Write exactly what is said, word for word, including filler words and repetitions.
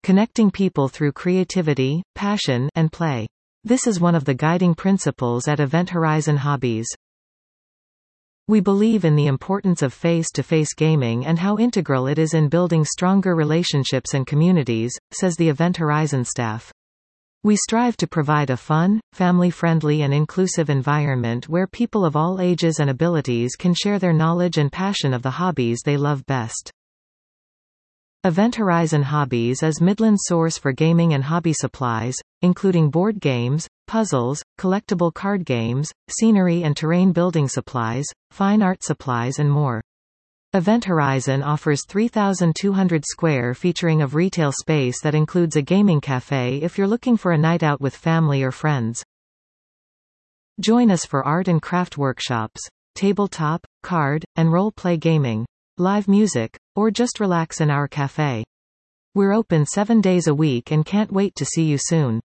connecting people through creativity, passion, and play. This is one of the guiding principles at Event Horizon Hobbies. We believe in the importance of face-to-face gaming and how integral it is in building stronger relationships and communities, says the Event Horizon staff. We strive to provide a fun, family-friendly and inclusive environment where people of all ages and abilities can share their knowledge and passion of the hobbies they love best. Event Horizon Hobbies is Midland's source for gaming and hobby supplies, including board games, puzzles, collectible card games, scenery and terrain building supplies, fine art supplies and more. Event Horizon offers three thousand two hundred square featuring of retail space that includes a gaming cafe if you're looking for a night out with family or friends. Join us for art and craft workshops, tabletop, card, and role-play gaming, live music, or just relax in our cafe. We're open seven days a week and can't wait to see you soon.